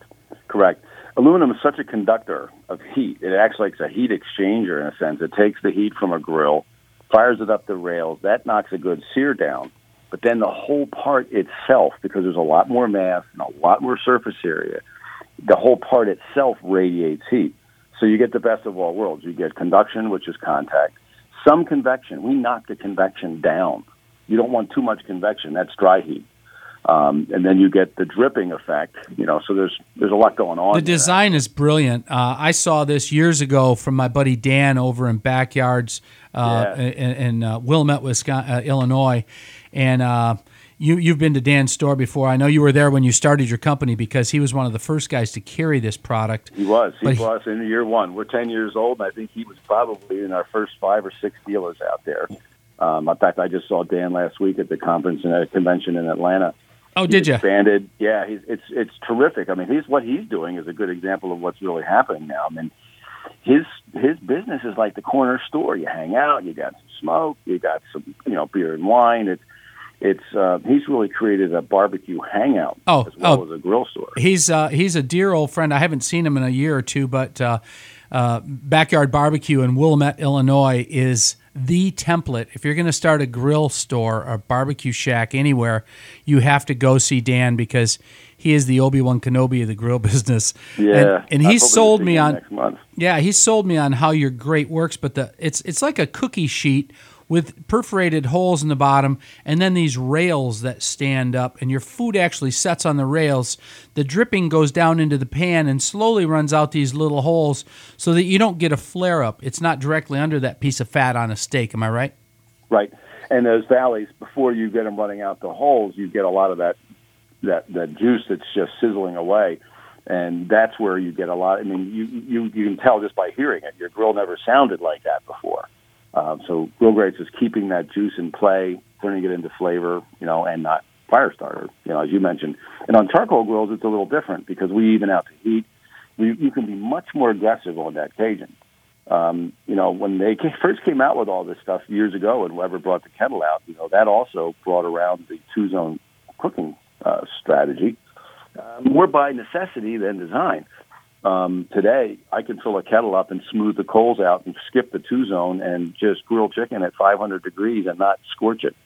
Correct. Aluminum is such a conductor of heat. It acts like a heat exchanger in a sense. It takes the heat from a grill, fires it up the rails. That knocks a good sear down. But then the whole part itself, because there's a lot more mass and a lot more surface area, the whole part itself radiates heat. So you get the best of all worlds. You get conduction, which is contact. Some convection. We knock the convection down. You don't want too much convection. That's dry heat. Um, and then you get the dripping effect, you know, so there's there's a lot going on. The design is brilliant. Uh, I saw this years ago from my buddy Dan over in Backyards uh, Yeah. in, in uh, Wilmette, Wisconsin, uh, Illinois. And uh, you, you've been to Dan's store before. I know you were there when you started your company because he was one of the first guys to carry this product. He was. He But was in year one. We're ten years old, and I think he was probably in our first five or six dealers out there. Um, in fact, I just saw Dan last week at the conference and at a convention in Atlanta. Oh, did you? Expanded. Yeah, he's, it's it's terrific. I mean, he's what he's doing is a good example of what's really happening now. I mean, his his business is like the corner store. You hang out, you got some smoke, you got some you know beer and wine. It's it's uh, he's really created a barbecue hangout Oh, as well oh. as a grill store. He's uh, he's a dear old friend. I haven't seen him in a year or two, but uh, uh, Backyard Barbecue in Wilmette, Illinois is the template. If you're going to start a grill store or barbecue shack anywhere, you have to go see Dan because he is the Obi-Wan Kenobi of the grill business. Yeah, and, and I'm he's hoping to sold see me him on. next month. Yeah, he's sold me on how your grate works, but the it's it's like a cookie sheet with perforated holes in the bottom and then these rails that stand up, and your food actually sets on the rails. The dripping goes down into the pan and slowly runs out these little holes so that you don't get a flare-up. It's not directly under that piece of fat on a steak. Am I right? Right. And those valleys, before you get them running out the holes, you get a lot of that that, that juice that's just sizzling away. And that's where you get a lot. I mean, you, you, you can tell just by hearing it. Your grill never sounded like that before. Um, so Grill Grates is keeping that juice in play, turning it into flavor, you know, and not fire starter, you know, as you mentioned. And on charcoal grills, it's a little different because we even out the heat. You, you can be much more aggressive on that Cajun. Um, you know, when they came, first came out with all this stuff years ago and Weber brought the kettle out, you know, that also brought around the two-zone cooking uh, strategy. Uh, more by necessity than design. Um, today, I can fill a kettle up and smooth the coals out and skip the two-zone and just grill chicken at five hundred degrees and not scorch it.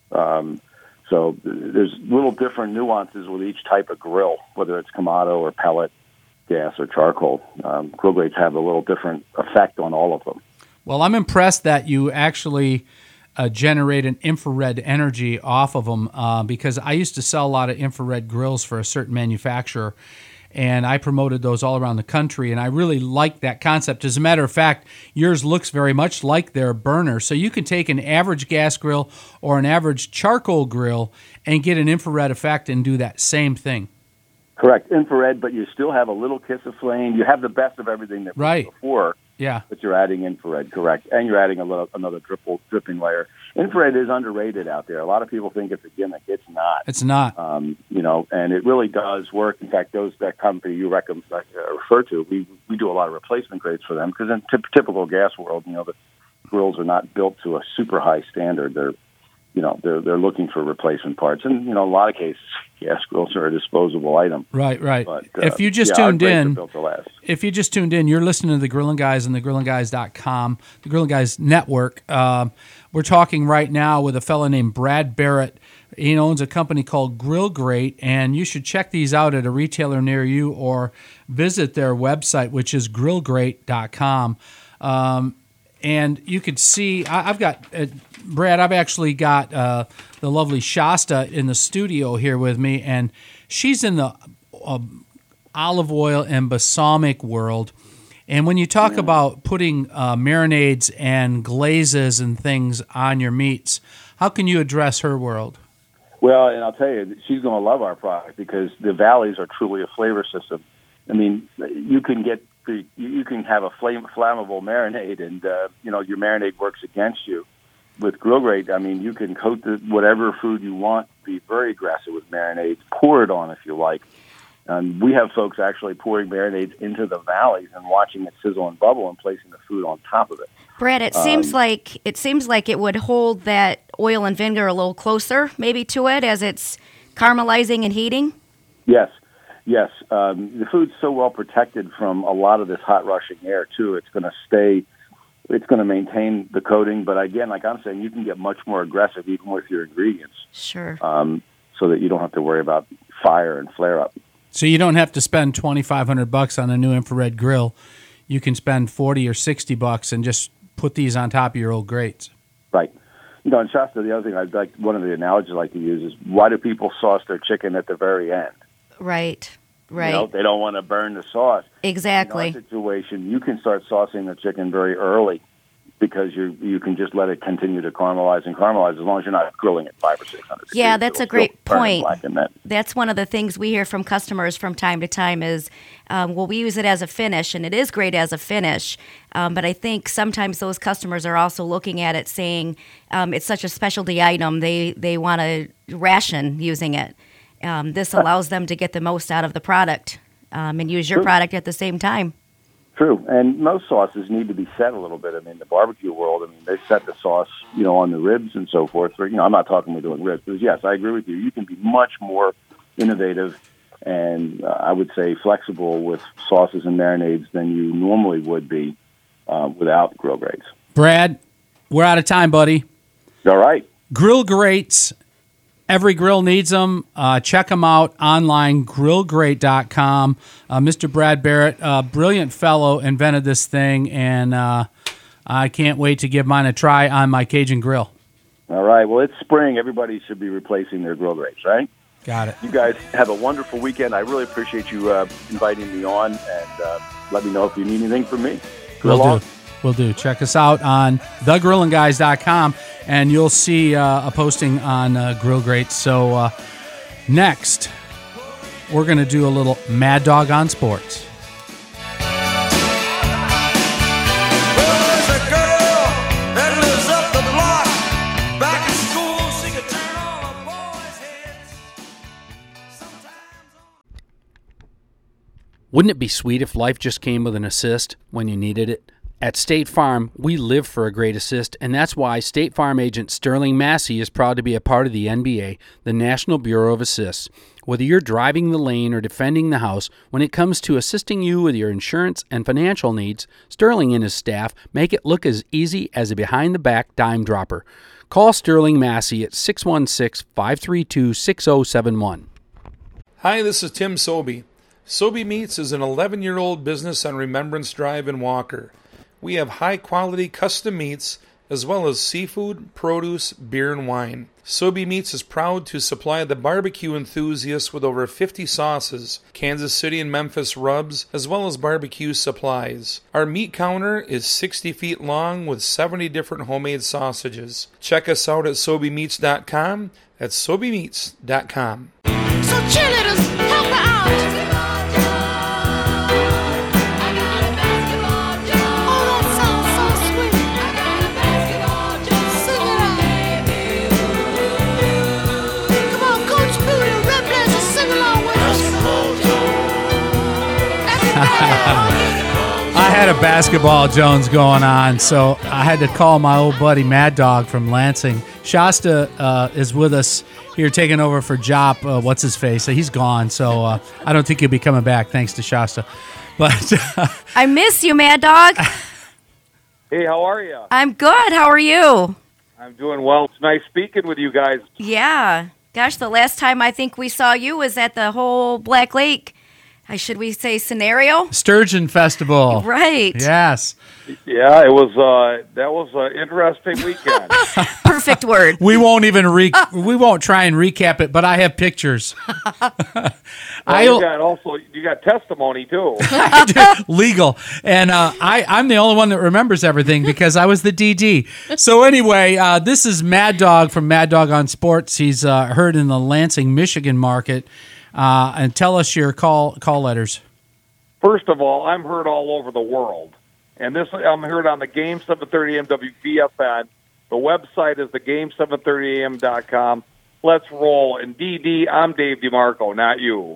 Um, so there's little different nuances with each type of grill, whether it's Kamado or pellet, gas, or charcoal. Um, grill grates have a little different effect on all of them. Well, I'm impressed that you actually uh, generate an infrared energy off of them uh, because I used to sell a lot of infrared grills for a certain manufacturer, and I promoted those all around the country, and I really like that concept. As a matter of fact, yours looks very much like their burner. So you can take an average gas grill or an average charcoal grill and get an infrared effect and do that same thing. Correct, infrared, but you still have a little kiss of flame. You have the best of everything that was Right. before. Yeah. But you're adding infrared, correct, and you're adding a little, another dripple, dripping layer. Infrared is underrated out there. A lot of people think it's a gimmick. It's not. It's not. Um, you know, and it really does work. In fact, those that company you recommend, uh, refer to, we we do a lot of replacement grades for them because in t- typical gas world, you know, the grills are not built to a super high standard. They're you know, they're they're looking for replacement parts, and you know, in a lot of cases, gas grills are a disposable item. Right, right. But, uh, if you just yeah, our tuned grates are in, built to last. if you just tuned in, you're listening to the Grillin' Guys on the grillin guys dot com, the Grillin' Guys Network. Um, we're talking right now with a fellow named Brad Barrett. He owns a company called Grill Grate, and you should check these out at a retailer near you or visit their website, which is grill grate dot com. Um, and you could see, I, I've got, uh, Brad, I've actually got uh, the lovely Shasta in the studio here with me, and she's in the uh, olive oil and balsamic world. And when you talk yeah. about putting uh, marinades and glazes and things on your meats, how can you address her world? Well, and I'll tell you, she's going to love our product because the valleys are truly a flavor system. I mean, you can get the, you can have a flame, flammable marinade, and uh, you know your marinade works against you. With Grill Grate, I mean, you can coat the, whatever food you want. Be very aggressive with marinades. Pour it on if you like. And we have folks actually pouring marinades into the valleys and watching it sizzle and bubble and placing the food on top of it. Brad, it Um, seems like it seems like it would hold that oil and vinegar a little closer, maybe to it as it's caramelizing and heating. Yes, yes, um, the food's so well protected from a lot of this hot rushing air too. It's going to stay. It's going to maintain the coating, but again, like I'm saying, you can get much more aggressive even with your ingredients. Sure. Um, so that you don't have to worry about fire and flare up. So you don't have to spend twenty-five hundred bucks on a new infrared grill. You can spend forty or sixty bucks and just put these on top of your old grates. Right. You know, and Shasta, the other thing I'd like, one of the analogies I like to use is, why do people sauce their chicken at the very end? Right. Right. You know, they don't want to burn the sauce. Exactly. In our situation, you can start saucing the chicken very early because you you can just let it continue to caramelize and caramelize as long as you're not grilling it five or six hundred degrees. Yeah, that's It'll a great still burn point. black in that. That's one of the things we hear from customers from time to time is, um, well, we use it as a finish, and it is great as a finish. Um, but I think sometimes those customers are also looking at it saying um, it's such a specialty item, they, they want to ration using it. Um, this allows them to get the most out of the product um, and use your True. product at the same time. True, and most sauces need to be set a little bit. I mean, the barbecue world, I mean, they set the sauce, you know, on the ribs and so forth. For, you know, I'm not talking about doing ribs, because yes, I agree with you. You can be much more innovative and uh, I would say flexible with sauces and marinades than you normally would be uh, without grill grates. Brad, we're out of time, buddy. All right. Grill grates. Every grill needs them. Uh, check them out online, grill grate dot com. Uh, Mister Brad Barrett, a brilliant fellow, invented this thing, and uh, I can't wait to give mine a try on my Cajun grill. All right. Well, it's spring. Everybody should be replacing their grill grates, right? Got it. You guys have a wonderful weekend. I really appreciate you uh, inviting me on, and uh, let me know if you need anything from me. Grill Will on. do. Will do. Check us out on the grillin guys dot com, and you'll see uh, a posting on uh, Grill Grates. So uh, next, we're going to do a little Mad Dog on Sports. Wouldn't it be sweet if life just came with an assist when you needed it? At State Farm, we live for a great assist, and that's why State Farm agent Sterling Massey is proud to be a part of the N B A, the National Bureau of Assists. Whether you're driving the lane or defending the house, when it comes to assisting you with your insurance and financial needs, Sterling and his staff make it look as easy as a behind-the-back dime dropper. Call Sterling Massey at six one six, five three two, six zero seven one. Hi, this is Tim Sobey. Sobey Meats is an eleven-year-old business on Remembrance Drive in Walker. We have high-quality custom meats as well as seafood, produce, beer, and wine. Sobey Meats is proud to supply the barbecue enthusiasts with over fifty sauces, Kansas City and Memphis rubs, as well as barbecue supplies. Our meat counter is sixty feet long with seventy different homemade sausages. Check us out at Sobey Meats dot com. That's Sobey Meats dot com. So cheerleaders, help her out. I had a basketball Jones going on, so I had to call my old buddy Mad Dog from Lansing. Shasta uh, is with us here taking over for Jop. Uh, what's his face? So he's gone, so uh, I don't think he'll be coming back thanks to Shasta. But uh, I miss you, Mad Dog. Hey, how are you? I'm good. How are you? I'm doing well. It's nice speaking with you guys. Yeah. Gosh, the last time I think we saw you was at the whole Black Lake, uh, should we say, scenario? Sturgeon Festival. Right. Yes. Yeah, it was. Uh, that was an interesting weekend. Perfect word. We won't even re- we won't try and recap it, but I have pictures. Well, I you got also you got testimony too. Legal, and uh, I I'm the only one that remembers everything because I was the D D. So anyway, uh, this is Mad Dog from Mad Dog on Sports. He's uh, heard in the Lansing, Michigan market, uh, and tell us your call call letters. First of all, I'm heard all over the world, and this I'm heard on the Game seven thirty A M W B F N. The website is the game seven thirty A M dot com. Let's roll. And D D, I'm Dave DeMarco, not you.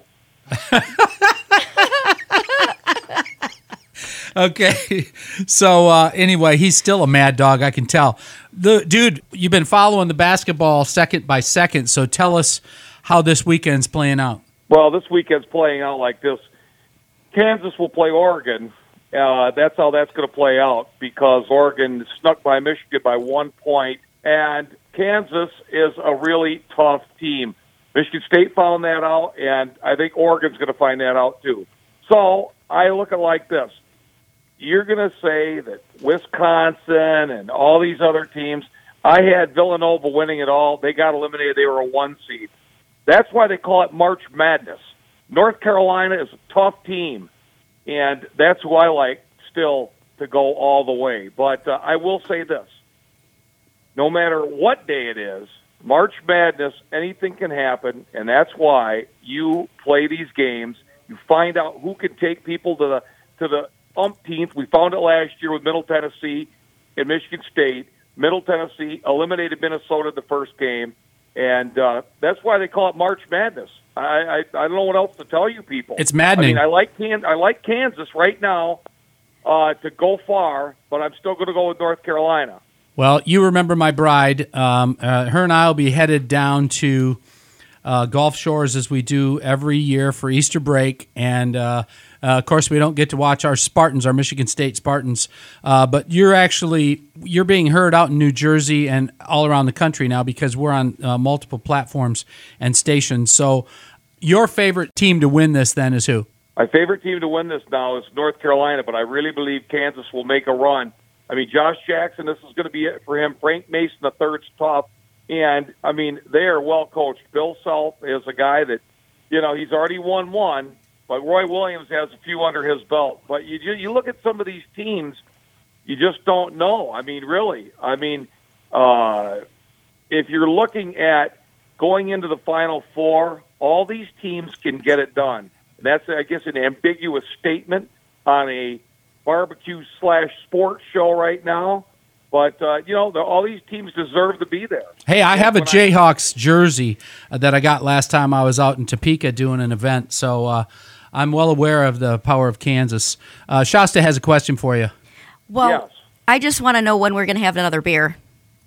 Okay, so uh, anyway, he's still a mad dog, I can tell. The dude, you've been following the basketball second by second, so tell us how this weekend's playing out. Well, this weekend's playing out like this. Kansas will play Oregon. Uh, that's how that's going to play out because Oregon snuck by Michigan by one point, and Kansas is a really tough team. Michigan State found that out, and I think Oregon's going to find that out too. So I look at it like this. You're going to say that Wisconsin and all these other teams, I had Villanova winning it all. They got eliminated. They were a one seed. That's why they call it March Madness. North Carolina is a tough team, and that's who I like still to go all the way. But uh, I will say this. No matter what day it is, March Madness, anything can happen, and that's why you play these games. You find out who can take people to the to the umpteenth. We found it last year with Middle Tennessee and Michigan State. Middle Tennessee eliminated Minnesota the first game, and uh, that's why they call it March Madness. I, I I don't know what else to tell you people. It's maddening. I mean, I like Can- I like Kansas right now uh, to go far, but I'm still going to go with North Carolina. Well, you remember my bride. Um, uh, her and I will be headed down to uh, Gulf Shores as we do every year for Easter break. And, uh, uh, of course, we don't get to watch our Spartans, our Michigan State Spartans. Uh, but you're actually you're being heard out in New Jersey and all around the country now because we're on uh, multiple platforms and stations. So your favorite team to win this then is who? My favorite team to win this now is North Carolina, but I really believe Kansas will make a run. I mean, Josh Jackson, this is going to be it for him. Frank Mason, the third's tough. And, I mean, they are well coached. Bill Self is a guy that, you know, he's already won one, but Roy Williams has a few under his belt. But you you look at some of these teams, you just don't know. I mean, really. I mean, uh, if you're looking at going into the Final Four, all these teams can get it done. And that's, I guess, an ambiguous statement on a barbecue slash sports show right now, but uh, you know the, all these teams deserve to be there. Hey, I have a Jayhawks jersey uh, that I got last time I was out in Topeka doing an event, so uh, I'm well aware of the power of Kansas. Uh, Shasta has a question for you. Well, yes. I just want to know when we're going to have another beer.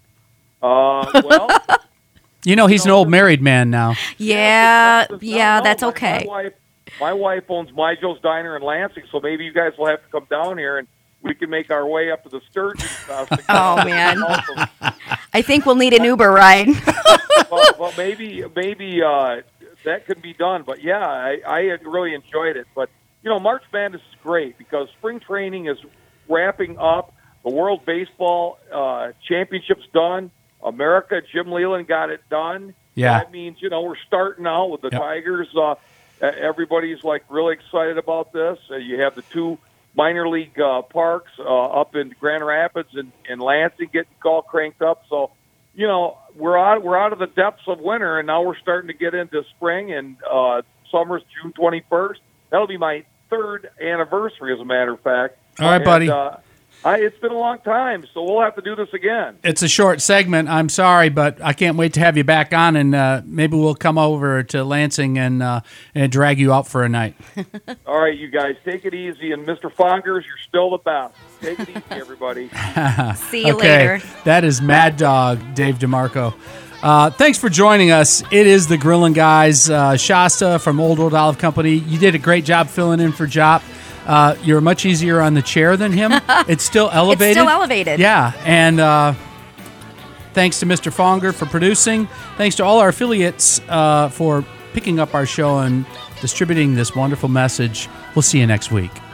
Uh, well, you know he's an old married man now. Yeah, that's, that's, yeah, no, that's my, okay. My wife, my wife owns My Joe's Diner in Lansing, so maybe you guys will have to come down here and we can make our way up to the Sturgeon. Uh, oh man, I think we'll need an Uber ride. well, well, maybe maybe uh, that could be done. But yeah, I, I really enjoyed it. But you know, March Madness is great because spring training is wrapping up. The World Baseball uh, Championship's done. America, Jim Leland got it done. Yeah, that means you know we're starting out with the yep. Tigers. Uh, everybody's like really excited about this. Uh, you have the two minor league uh, parks uh, up in Grand Rapids and, and Lansing getting all cranked up. So, you know, we're out we're out of the depths of winter, and now we're starting to get into spring, and uh, summer's June twenty-first. That'll be my third anniversary, as a matter of fact. All right, and, buddy. Uh, I, it's been a long time, so we'll have to do this again. It's a short segment. I'm sorry, but I can't wait to have you back on, and uh, maybe we'll come over to Lansing and uh, and drag you out for a night. All right, you guys, take it easy. And Mister Fongers, you're still the best. Take it easy, everybody. See you okay. later. That is Mad Dog, Dave DeMarco. Uh, thanks for joining us. It is the Grillin' Guys. Uh, Shasta from Old World Olive Company. You did a great job filling in for Jop. Uh, you're much easier on the chair than him. It's still elevated. It's still elevated. Yeah, and uh, thanks to Mister Fonger for producing. Thanks to all our affiliates uh, for picking up our show and distributing this wonderful message. We'll see you next week.